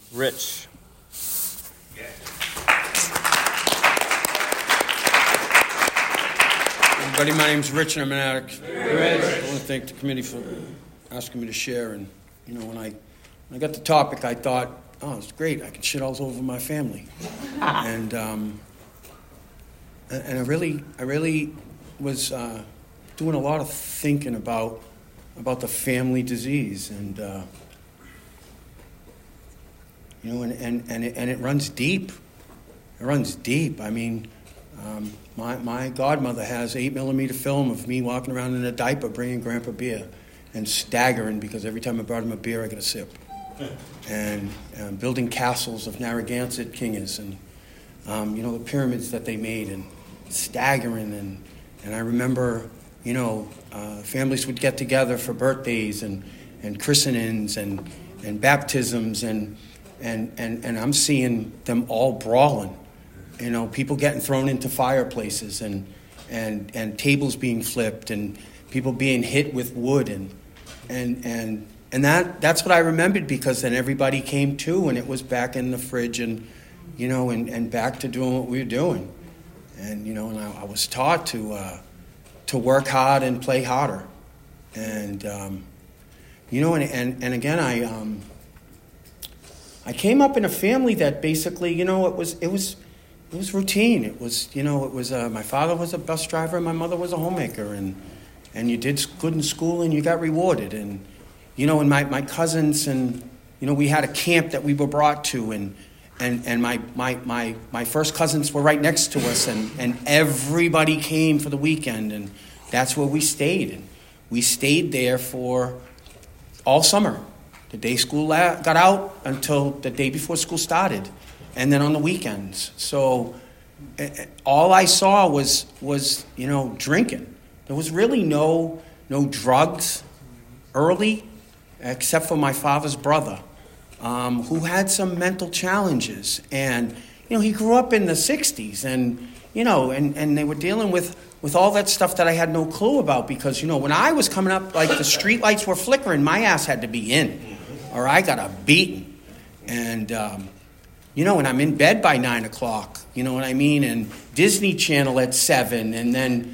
Rich. Everybody, my name's Rich and I'm an addict. Rich. I want to thank the committee for asking me to share. And, when I got the topic, I thought, oh, it's great. I can shit all over my family. And I really was doing a lot of thinking about the family disease. And, and it runs deep. It runs deep. I mean, my godmother has 8mm film of me walking around in a diaper bringing Grandpa beer and staggering because every time I brought him a beer, I got a sip. And building castles of Narragansett kingers and, the pyramids that they made and staggering. And I remember, families would get together for birthdays and christenings and baptisms and I'm seeing them all brawling. People getting thrown into fireplaces and tables being flipped and people being hit with wood and that's what I remembered because then everybody came to and it was back in the fridge and back to doing what we were doing. And I was taught to work hard and play harder. And and again I came up in a family that basically, it was routine. It was, my father was a bus driver and my mother was a homemaker, and you did good in school and you got rewarded. And, and my cousins and, we had a camp that we were brought to and my first cousins were right next to us and everybody came for the weekend and that's where we stayed. And we stayed there for all summer. The day school got out until the day before school started. And then on the weekends. So all I saw was drinking. There was really no drugs early, except for my father's brother, who had some mental challenges. And, he grew up in the 60s and, and they were dealing with all that stuff that I had no clue about because, when I was coming up, like the street lights were flickering, my ass had to be in or I got a beating. And, and I'm in bed by 9 o'clock, you know what I mean? And Disney Channel at 7. And then,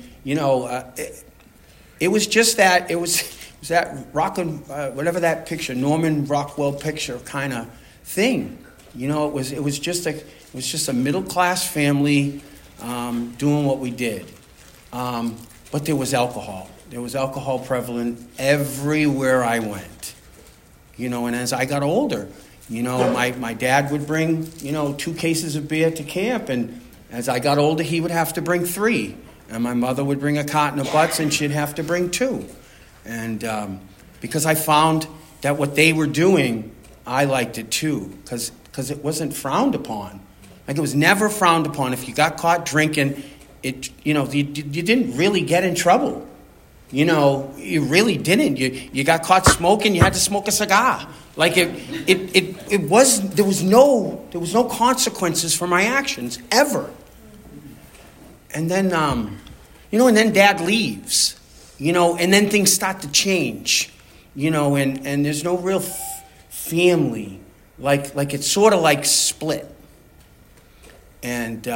it was just that, it was that rockin', whatever that picture, Norman Rockwell picture kind of thing. It was just a middle-class family doing what we did. But there was alcohol. There was alcohol prevalent everywhere I went. And as I got older, my dad would bring, 2 cases of beer to camp. And as I got older, he would have to bring 3. And my mother would bring a carton of butts and she'd have to bring 2. And because I found that what they were doing, I liked it too. Because it wasn't frowned upon. Like it was never frowned upon. If you got caught drinking, you didn't really get in trouble. You really didn't. You got caught smoking, you had to smoke a cigar. Like there was no consequences for my actions ever. And then and then Dad leaves, and then things start to change, and there's no real family, like it's sort of like split, and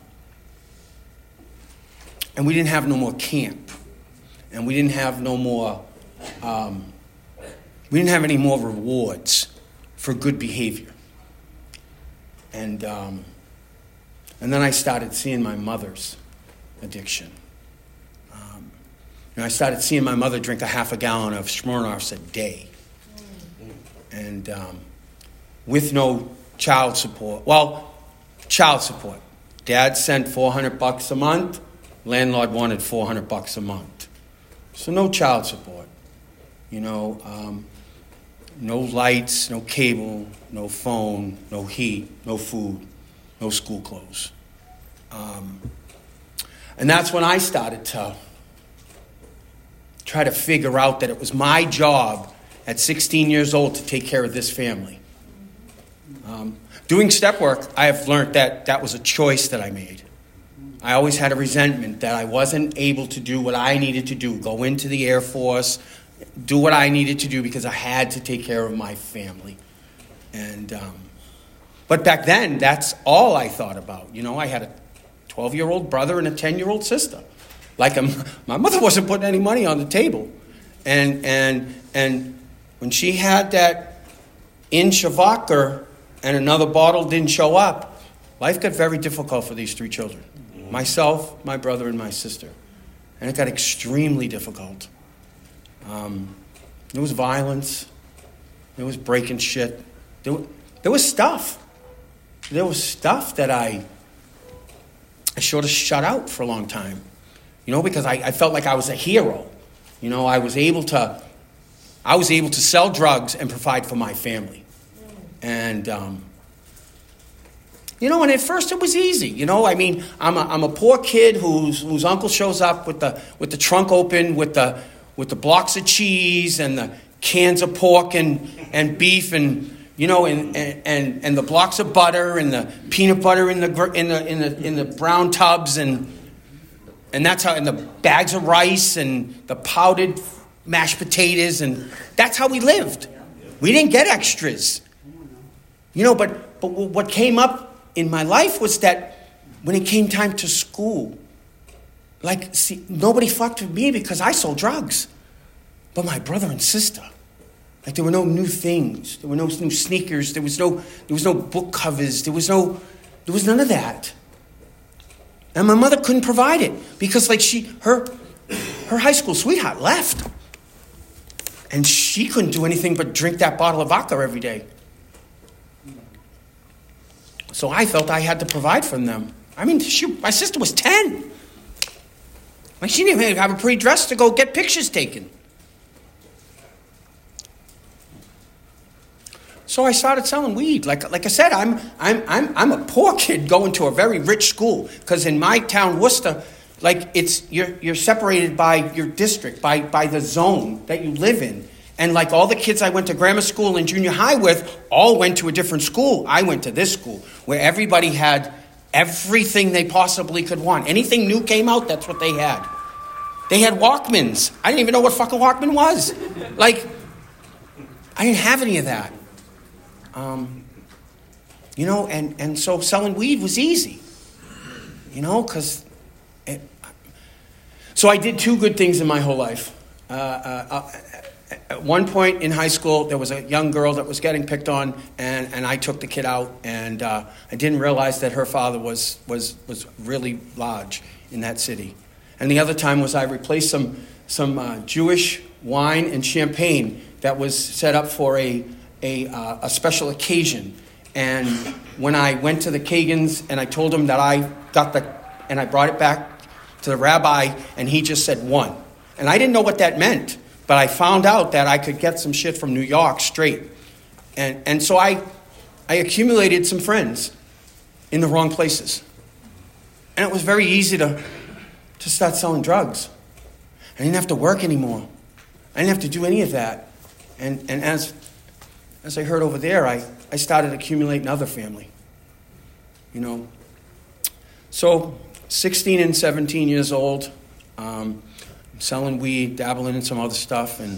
we didn't have no more camp, and we didn't have no more. We didn't have any more rewards for good behavior. And then I started seeing my mother's addiction. I started seeing my mother drink a half a gallon of Smirnoffs a day. And with no child support. Well, child support. Dad sent $400 a month. Landlord wanted $400 a month. So no child support. No lights, no cable, no phone, no heat, no food, no school clothes. And that's when I started to try to figure out that it was my job at 16 years old to take care of this family. Doing step work, I have learned that was a choice that I made. I always had a resentment that I wasn't able to do what I needed to do, go into the Air Force, do what I needed to do because I had to take care of my family. And But back then, that's all I thought about. You know, I had a 12-year-old brother and a 10-year-old sister. Like, my mother wasn't putting any money on the table. And when she had that inch of vodka and another bottle didn't show up, life got very difficult for these three children. Myself, my brother, and my sister. And it got extremely difficult. There was violence. There was breaking shit. There was stuff. There was stuff that I sort of shut out for a long time. You know, because I felt like I was a hero. You know, I was able to sell drugs and provide for my family. And, you know, and at first it was easy. You know, I mean, I'm a poor kid whose uncle shows up with the trunk open with the blocks of cheese and the cans of pork and beef and, you know, and the blocks of butter and the peanut butter in the brown tubs and that's how, and the bags of rice and the powdered mashed potatoes, and that's how we lived. We didn't get extras. You know, but what came up in my life was that when it came time to school, like, see, nobody fucked with me because I sold drugs. But my brother and sister, like, there were no new things. There were no new sneakers. There was no book covers. There was none of that. And my mother couldn't provide it because, like, her high school sweetheart left. And she couldn't do anything but drink that bottle of vodka every day. So I felt I had to provide for them. I mean, my sister was 10. Like, she didn't even have a pretty dress to go get pictures taken. So I started selling weed. Like I said, I'm a poor kid going to a very rich school because in my town, Worcester, like, you're separated by your district, by the zone that you live in. And like all the kids I went to grammar school and junior high with all went to a different school. I went to this school where everybody had everything they possibly could want. Anything new came out, that's what they had. They had Walkmans. I didn't even know what fucking Walkman was. Like, I didn't have any of that. You know, and so selling weed was easy. You know, because... So I did two good things in my whole life. At one point in high school, there was a young girl that was getting picked on, and I took the kid out, and I didn't realize that her father was really large in that city. And the other time was I replaced some Jewish wine and champagne that was set up for a special occasion. And when I went to the Kagans and I told him that I brought it back to the rabbi, and he just said one. And I didn't know what that meant, but I found out that I could get some shit from New York straight. And so I accumulated some friends in the wrong places. And it was very easy to start selling drugs. I didn't have to work anymore. I didn't have to do any of that. And as I heard over there, I started accumulating other family. You know. So 16 and 17 years old, selling weed, dabbling in some other stuff, and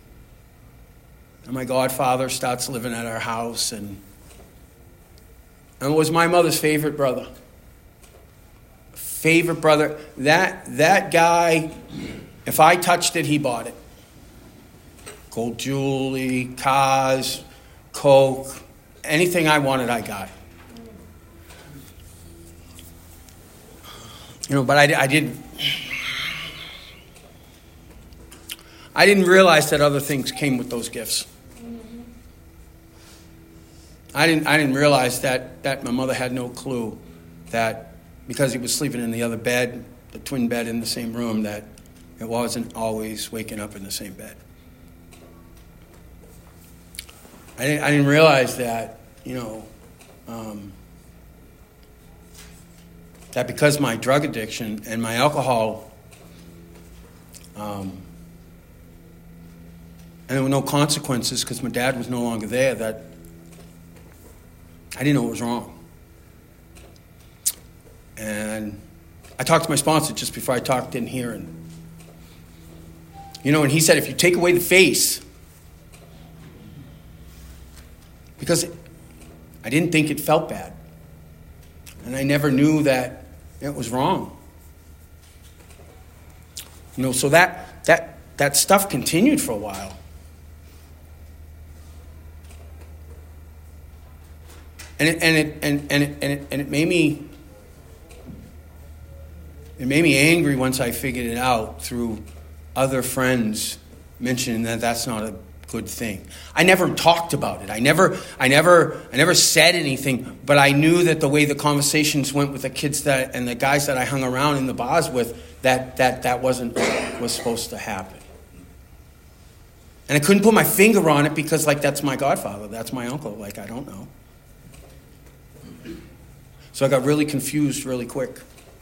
my godfather starts living at our house, and was my mother's favorite brother. Favorite brother. That guy, if I touched it, he bought it. Gold jewelry, cars, coke, anything I wanted, I got. You know, but I didn't realize that other things came with those gifts. I didn't realize that my mother had no clue that because he was sleeping in the other bed, the twin bed in the same room, that it wasn't always waking up in the same bed. I didn't realize that, you know, that because my drug addiction and my alcohol, and there were no consequences because my dad was no longer there, that I didn't know what was wrong. And I talked to my sponsor just before I talked in here, and you know, and he said, if you take away the face, because I didn't think it felt bad. And I never knew that it was wrong. So that stuff continued for a while. And it made me angry once I figured it out through other friends mentioning that that's not a good thing. I never talked about it. I never said anything, but I knew that the way the conversations went with the kids and the guys that I hung around in the bars with, that wasn't what was supposed to happen. And I couldn't put my finger on it because, that's my godfather, that's my uncle. I don't know. So I got really confused really quick.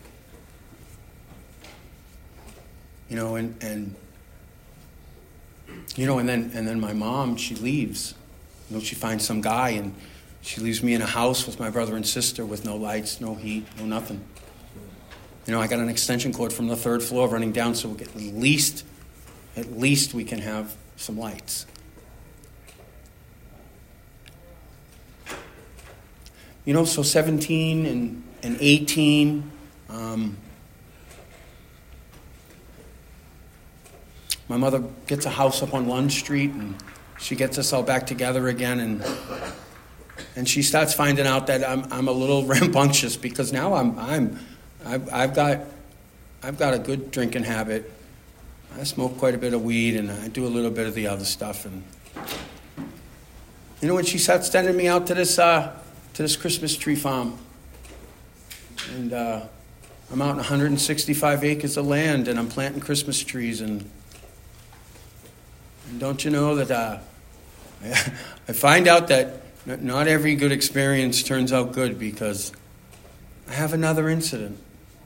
And then my mom, she leaves. She finds some guy and she leaves me in a house with my brother and sister with no lights, no heat, no nothing. I got an extension cord from the 3rd floor running down so at least we can have some lights. So 17 and 18, my mother gets a house up on Lund Street, and she gets us all back together again, and she starts finding out that I'm a little rambunctious because now I've got a good drinking habit. I smoke quite a bit of weed, and I do a little bit of the other stuff. And when she starts sending me out to this Christmas tree farm, and I'm out in 165 acres of land, and I'm planting Christmas trees, and don't you know that I find out that not every good experience turns out good because I have another incident.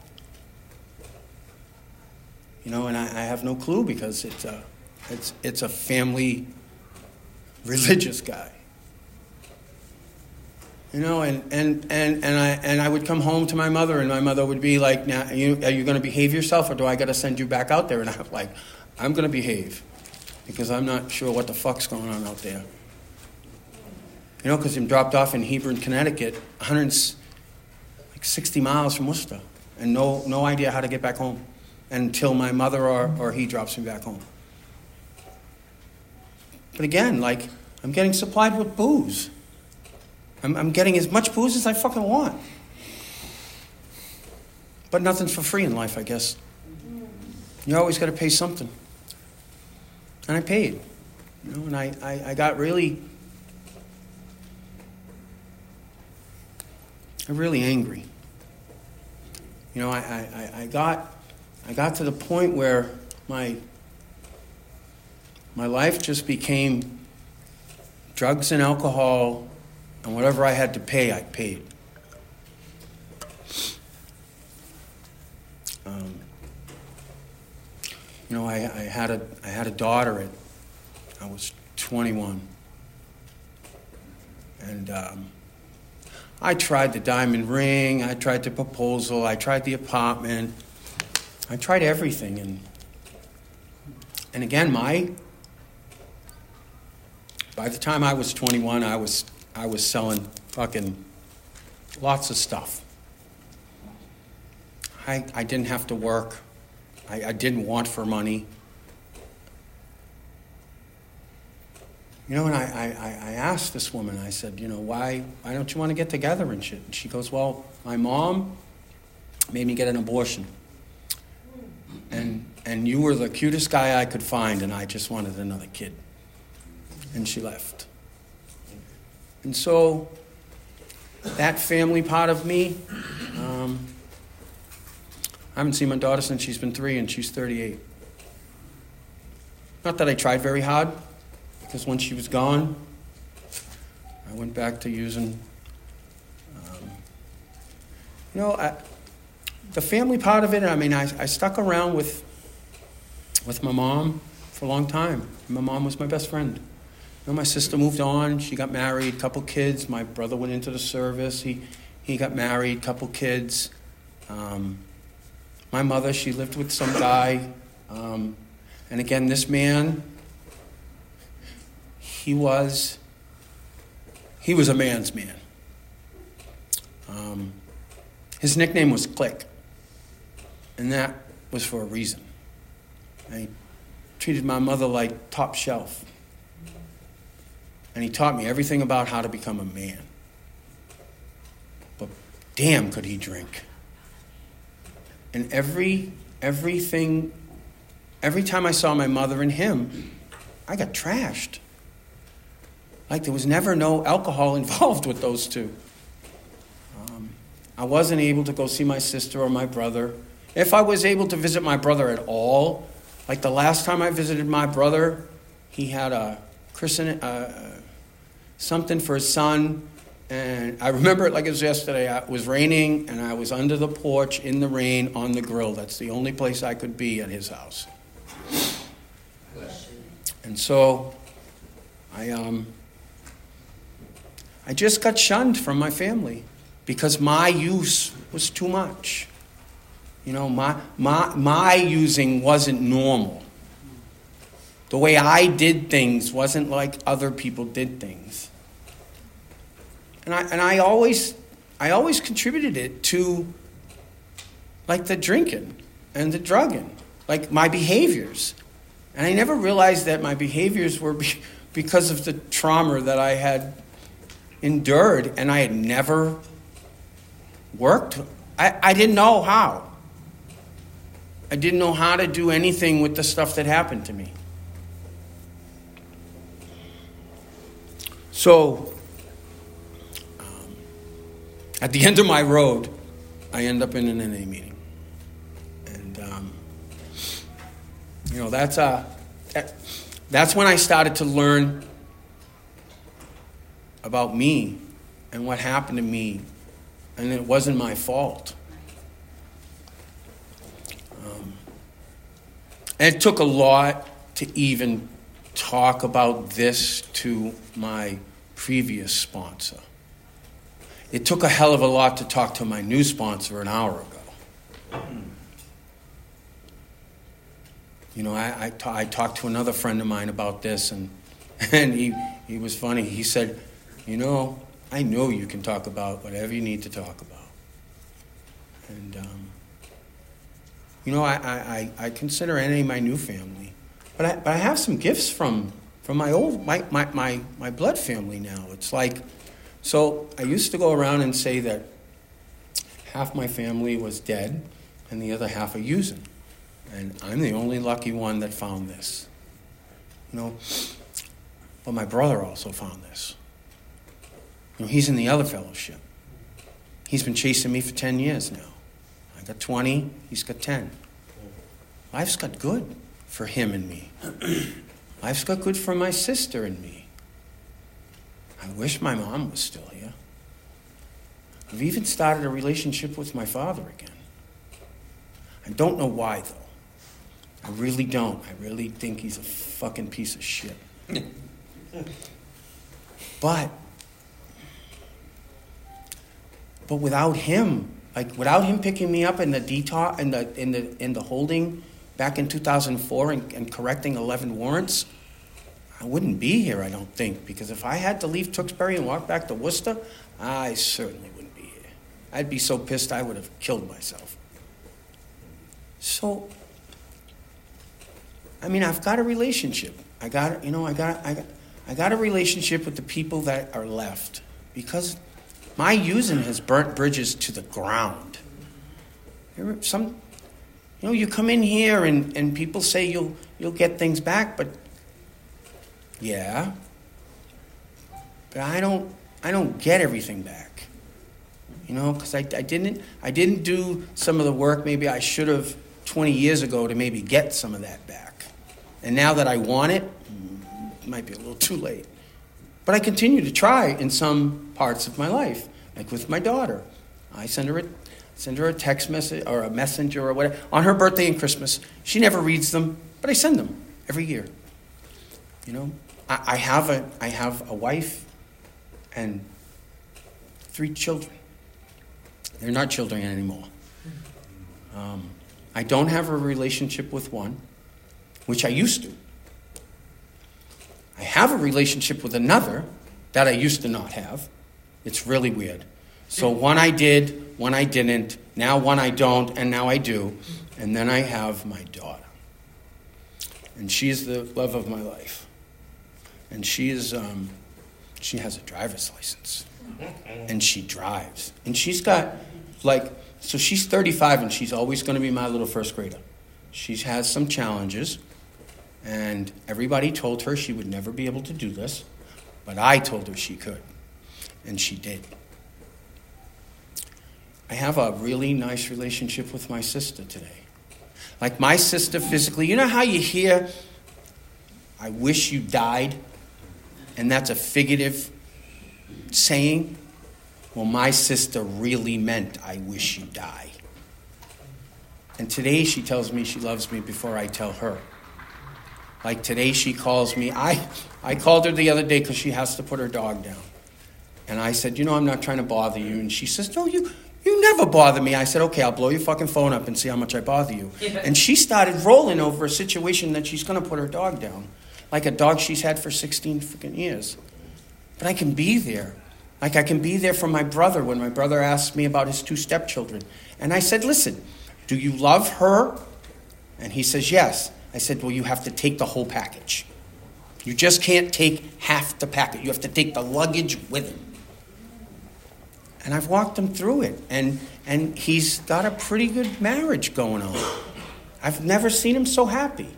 And I have no clue because it's a family religious guy. And I would come home to my mother, and my mother would be like, "Now, are you going to behave yourself, or do I got to send you back out there?" And I'm like, "I'm going to behave, because I'm not sure what the fuck's going on out there." Because I'm dropped off in Hebron, Connecticut, 160 miles from Worcester, and no idea how to get back home until my mother or he drops me back home. But again, I'm getting supplied with booze. I'm getting as much booze as I fucking want. But nothing's for free in life, I guess. You always got to pay something. And I paid. And I got really angry. I got to the point where my life just became drugs and alcohol, and whatever I had to pay, I paid. I had a daughter I was 21, and I tried the diamond ring, I tried the proposal, I tried the apartment, I tried everything, and again, by the time I was 21, I was selling fucking lots of stuff. I didn't have to work. I didn't want for money. And I asked this woman, I said, why don't you want to get together and shit? And she goes, well, my mom made me get an abortion. And you were the cutest guy I could find, and I just wanted another kid. And she left. And so that family part of me, I haven't seen my daughter since she's been 3, and she's 38. Not that I tried very hard, because when she was gone, I went back to using, the family part of it, I stuck around with my mom for a long time. My mom was my best friend. My sister moved on. She got married, couple kids. My brother went into the service. He got married, couple kids. My mother, she lived with some guy. And again, this man, he was a man's man. His nickname was Click, and that was for a reason. He treated my mother like top shelf, and he taught me everything about how to become a man. But damn, could he drink. And every time I saw my mother and him, I got trashed. Like there was never no alcohol involved with those two. I wasn't able to go see my sister or my brother. If I was able to visit my brother at all, like the last time I visited my brother, he had a something for his son. And I remember it like it was yesterday. It was raining, and I was under the porch in the rain on the grill. That's the only place I could be at his house. And so I just got shunned from my family because my use was too much. You know, my using wasn't normal. The way I did things wasn't like other people did things. And I always contributed it to like the drinking and the drugging, like my behaviors. And I never realized that my behaviors were because of the trauma that I had endured, and I had never worked. I didn't know how. I didn't know how to do anything with the stuff that happened to me. So, at the end of my road, I end up in an NA meeting. And, that's when I started to learn about me and what happened to me. And it wasn't my fault. And it took a lot to even talk about this to my previous sponsor. It took a hell of a lot to talk to my new sponsor an hour ago. You know, I talked to another friend of mine about this, and he was funny. He said, you know, I know you can talk about whatever you need to talk about. And, you know, I consider NA my new family. But I have some gifts from my old, my blood family now. It's like, so I used to go around and say that half my family was dead and the other half are using. And I'm the only lucky one that found this. You know, but my brother also found this. You know, he's in the other fellowship. He's been chasing me for 10 years now. I got 20, he's got 10. Life's got good for him and me. Life's got good for my sister and me. I wish my mom was still here. I've even started a relationship with my father again. I don't know why, though. I really don't. I really think he's a fucking piece of shit. But without him, like without him picking me up in the detox in the holding back in 2004 and correcting 11 warrants, I wouldn't be here, I don't think, because if I had to leave Tewksbury and walk back to Worcester, I certainly wouldn't be here. I'd be so pissed I would have killed myself. So, I mean, I've got a relationship. I got a relationship with the people that are left, because my using has burnt bridges to the ground. You come in here and people say you'll get things back, but yeah, but I don't get everything back. You know, because I didn't do some of the work maybe I should have 20 years ago to maybe get some of that back. And now that I want it, it might be a little too late. But I continue to try in some parts of my life, like with my daughter. I send her a text message or a messenger or whatever on her birthday and Christmas. She never reads them, but I send them every year. You know, I have a wife and 3 children. They're not children anymore. I don't have a relationship with one, which I used to. I have a relationship with another that I used to not have. It's really weird. So one I did, one I didn't, now one I don't, and now I do. And then I have my daughter. And she's the love of my life. And she has a driver's license. And she drives. And she's got, so she's 35 and she's always going to be my little first grader. She has some challenges. And everybody told her she would never be able to do this. But I told her she could. And she did. I have a really nice relationship with my sister today. Like my sister physically, you know how you hear, I wish you died? And that's a figurative saying? Well, my sister really meant, I wish you die. And today she tells me she loves me before I tell her. Like today she calls me. I called her the other day because she has to put her dog down. And I said, I'm not trying to bother you. And she says, no, you never bother me. I said, okay, I'll blow your fucking phone up and see how much I bother you. Yeah. And she started rolling over a situation that she's going to put her dog down. Like a dog she's had for 16 freaking years. But I can be there. Like I can be there for my brother when my brother asked me about his 2 stepchildren. And I said, listen, do you love her? And he says, yes. I said, well, you have to take the whole package. You just can't take half the package. You have to take the luggage with him. And I've walked him through it. And he's got a pretty good marriage going on. I've never seen him so happy.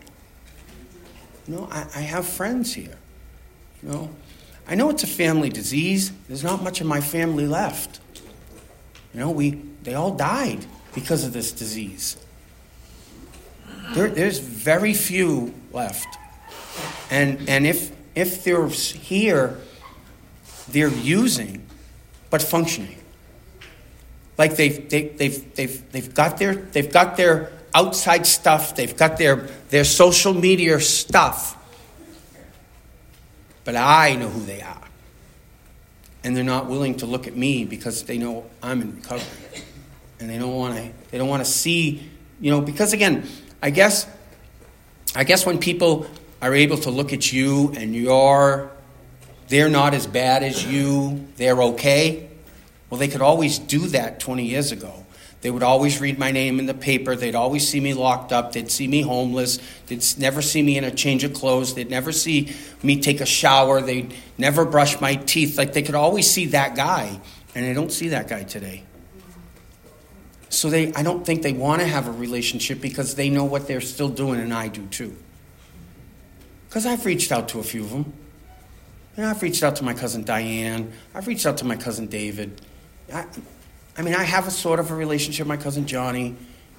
I have friends here. I know it's a family disease. There's not much of my family left. They all died because of this disease. There's very few left. And if they're here, they're using, but functioning. Like they've got their outside stuff, they've got their social media stuff. But I know who they are. And they're not willing to look at me because they know I'm in recovery. And they don't want to see, because again, I guess when people are able to look at you and they're not as bad as you, they're okay. Well, they could always do that 20 years ago. They would always read my name in the paper. They'd always see me locked up. They'd see me homeless. They'd never see me in a change of clothes. They'd never see me take a shower. They'd never brush my teeth. Like they could always see that guy, and they don't see that guy today. So I don't think they want to have a relationship because they know what they're still doing, and I do too. Because I've reached out to a few of them. I've reached out to my cousin Diane. I've reached out to my cousin David. I have a sort of a relationship with my cousin Johnny,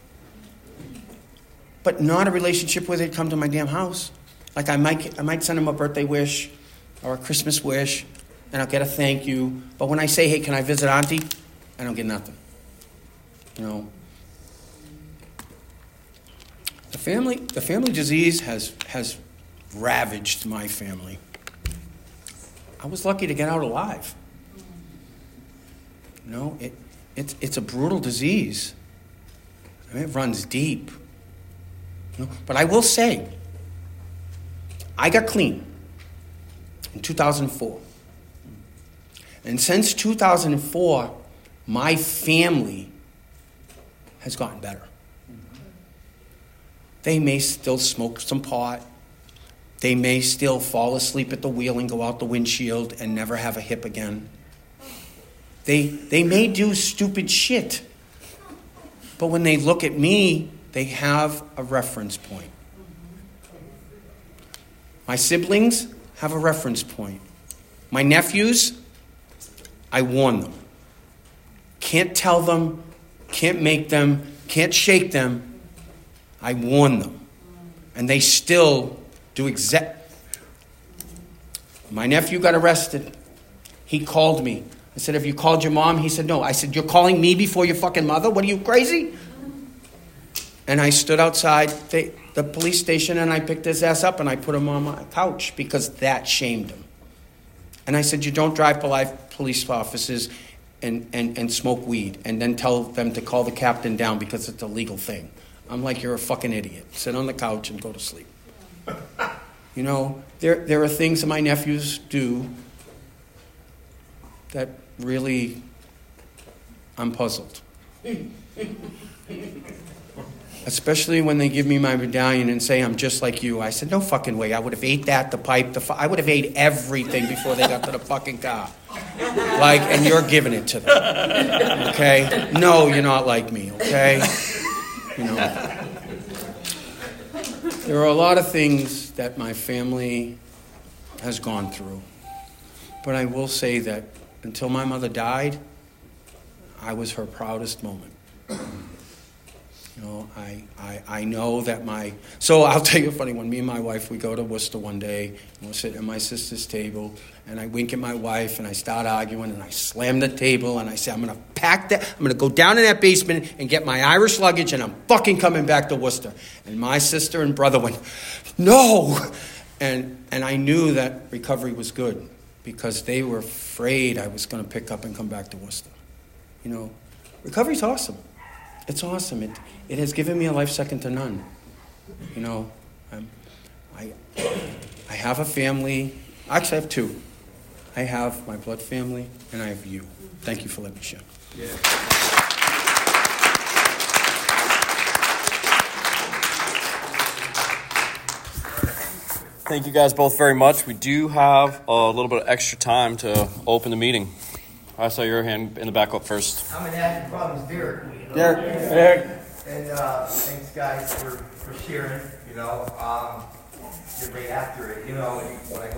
but not a relationship where they'd come to my damn house. Like I might send them a birthday wish or a Christmas wish, and I'll get a thank you. But when I say, hey, can I visit Auntie? I don't get nothing. The family disease has ravaged my family. I was lucky to get out alive. It's a brutal disease. It runs deep. But I will say, I got clean in 2004. And since 2004, my family has gotten better. They may still smoke some pot. They may still fall asleep at the wheel and go out the windshield and never have a hip again. They may do stupid shit. But when they look at me, they have a reference point. My siblings have a reference point. My nephews, I warn them. Can't tell them, can't make them, can't shake them. I warn them. And they still do My nephew got arrested. He called me. I said, have you called your mom? He said, no. I said, you're calling me before your fucking mother? What are you, crazy? And I stood outside the police station and I picked his ass up and I put him on my couch because that shamed him. And I said, you don't drive by police officers and smoke weed and then tell them to call the captain down because it's a legal thing. I'm like, you're a fucking idiot. Sit on the couch and go to sleep. There are things that my nephews do that really I'm puzzled. Especially when they give me my medallion and say, I'm just like you. I said, no fucking way. I would have ate that, the pipe, I would have ate everything before they got to the fucking car. And you're giving it to them. Okay? No, you're not like me, okay? There are a lot of things that my family has gone through. But I will say that until my mother died, I was her proudest moment. I know that so I'll tell you a funny one. Me and my wife, we go to Worcester one day, and we're sitting at my sister's table, and I wink at my wife, and I start arguing, and I slam the table, and I say, I'm going to pack that, I'm going to go down in that basement and get my Irish luggage, and I'm fucking coming back to Worcester. And my sister and brother went, no! And I knew that recovery was good, because they were afraid I was going to pick up and come back to Worcester. Recovery's awesome. It's awesome. It has given me a life second to none. I have a family. Actually, I have two. I have my blood family, and I have you. Thank you for letting me share. Yeah. Thank you guys both very much. We do have a little bit of extra time to open the meeting. I saw your hand in the back up first. I'm an acting problems, Derek. Derek. And thanks, guys, for sharing. You're right after it. When I go